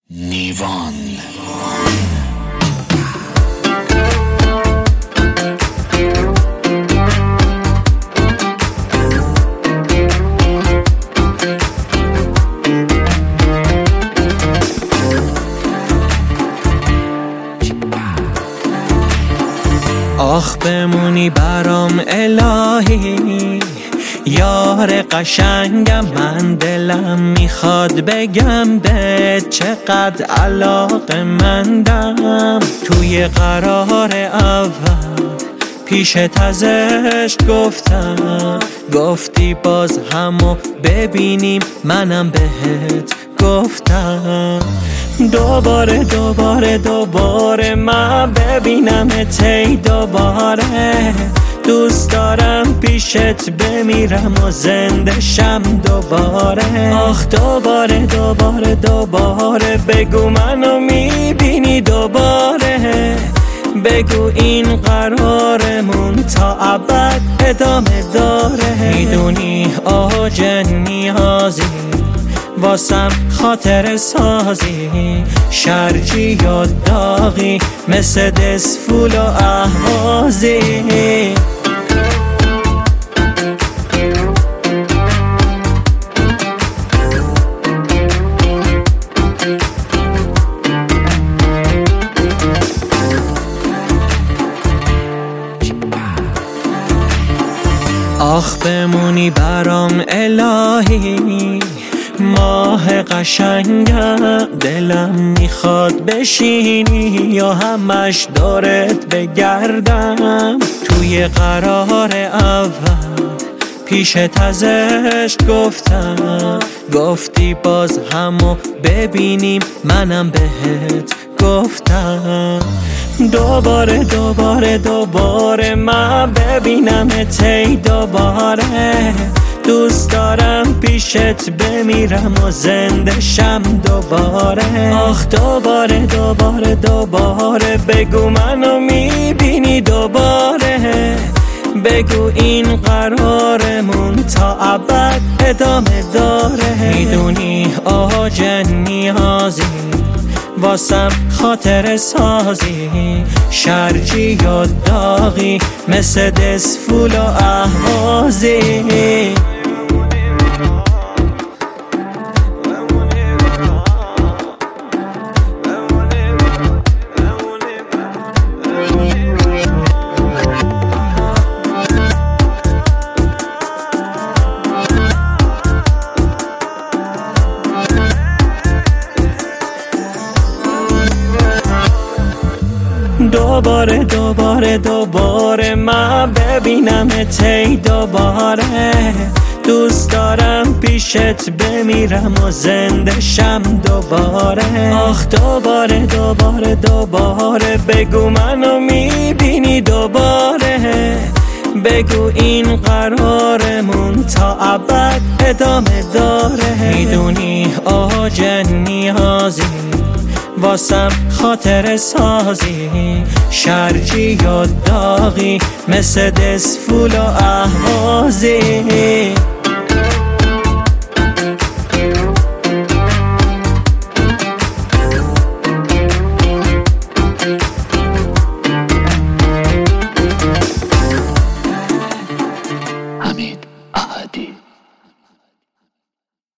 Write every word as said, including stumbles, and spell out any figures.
نیوان. آخ بمونی برام الهی، یار قشنگم، من دلم میخواد بگم بهت چقدر علاقه‌مندم. توی قرار اول پیشت ازش گفتم، گفتی باز همو ببینیم، منم بهت گفتم دوباره دوباره دوباره من ببینمت، ای دوباره دوست دارم پیشت بمیرم و زنده شم دوباره. آخ دوباره دوباره دوباره بگو منو میبینی دوباره، بگو این قرارمون تا ابد ادامه داره. میدونی آج نیازی، واسم خاطر سازی، شرجی یا داغی، مثل دسفول و اهوازی. آخ بمونی برام الهی، ماه قشنگم، دلم میخواد بشینی یا همش دورت بگردم. توی قرار اول پیشت ازش گفتم، گفتی باز همو ببینیم، منم بهت گفتم دوباره دوباره دوباره من ببینمت، ای دوباره دوست دارم پیشت بمیرم و زنده شم دوباره. آخ دوباره دوباره دوباره بگو منو میبینی دوباره، بگو این قرارمون تا ابد ادامه داره. میدونی آج نیازی، واسم خاطر سازی، شرجی یا داغی، مثل دسفول و اهوازی. دوباره دوباره دوباره من ببینمت، ای دوباره دوست دارم پیشت بمیرم و زنده شم دوباره. آخ دوباره دوباره دوباره بگو منو میبینی دوباره، بگو این قرارمون تا ابد ادامه داره. میدونی آج نیازی، واسم خاطر سازی، شرجی یا داغی، مثل دسفول و اهوازی.